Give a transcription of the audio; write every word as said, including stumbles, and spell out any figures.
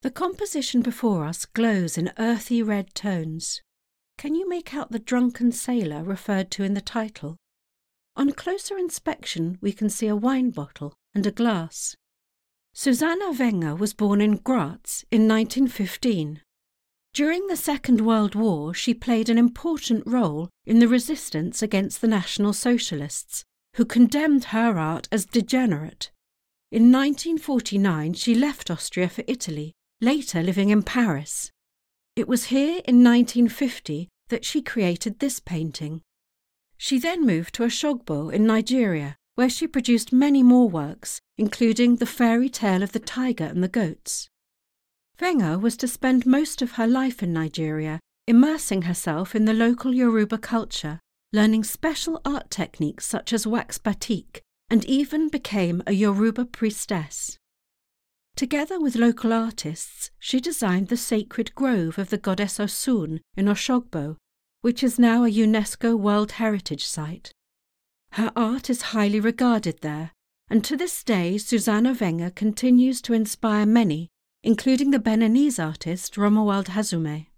The composition before us glows in earthy red tones. Can you make out the drunken sailor referred to in the title? On closer inspection we can see a wine bottle and a glass. Susanna Wenger was born in Graz in nineteen fifteen. During the Second World War she played an important role in the resistance against the National Socialists, who condemned her art as degenerate. In nineteen forty-nine she left Austria for Italy, later living in Paris. It was here in nineteen fifty that she created this painting. She then moved to Osogbo in Nigeria, where she produced many more works, including The Fairy Tale of the Tiger and the Goats. Wenger was to spend most of her life in Nigeria, immersing herself in the local Yoruba culture, learning special art techniques such as wax batik, and even became a Yoruba priestess. Together with local artists, she designed the sacred grove of the goddess Osun in Osogbo, which is now a UNESCO World Heritage Site. Her art is highly regarded there, and to this day Susanna Wenger continues to inspire many, including the Beninese artist Romuald Hazume.